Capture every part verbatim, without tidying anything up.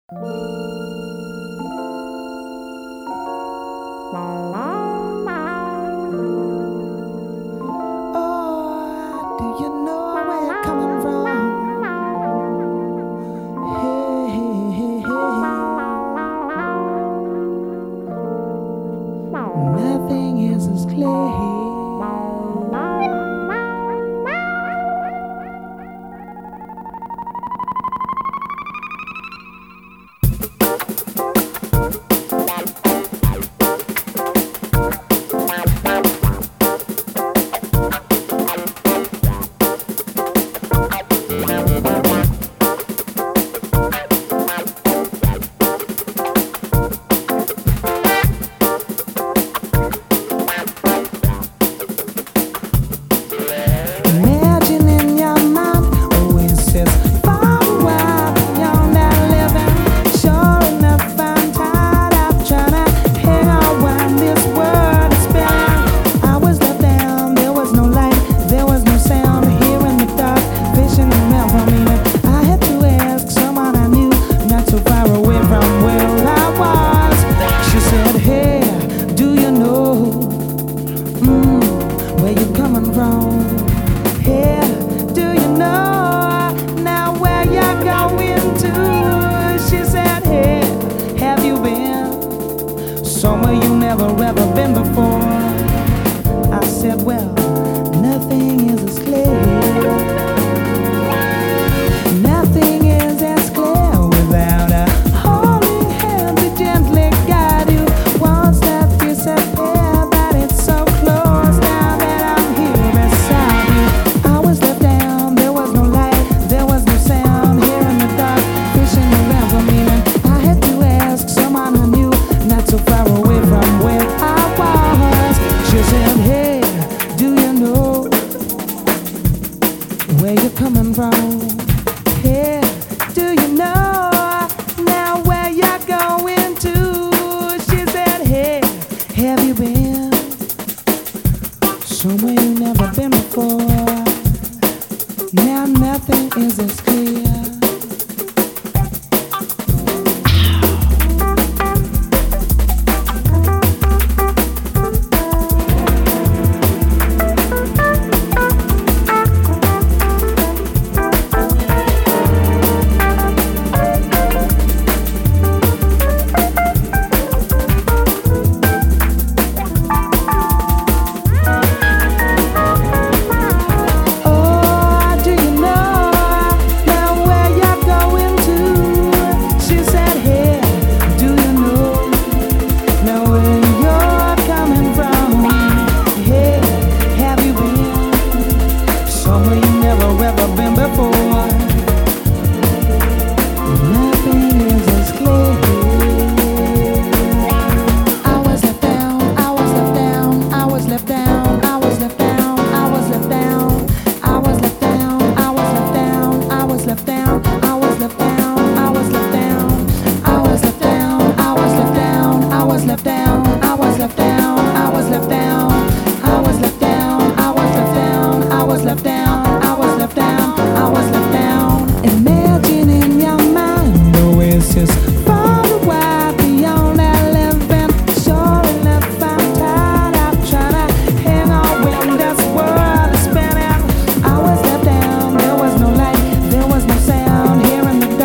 Oh, do you know where you're coming from? Hey, hey, hey, hey. Nothing is as clear. Here, do you know now where you're going to? She said, hey, have you been somewhere you never ever been before? I said, well, nothing is as clear. Nothing is as clear without a holding hand to gently guide you. One step disappear, but it's so close now that I'm here beside you. I was left down, there was no light, there was no sound. Here in the dark, fishing around for meaning. I had to ask someone I knew, not so far away from where I was. She said, hey, do you know where you're coming from? Hey, do you know now where you're going to? She said, hey, have you been somewhere you've never been before? Now nothing is as clear.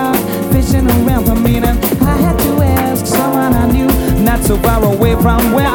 So far away from where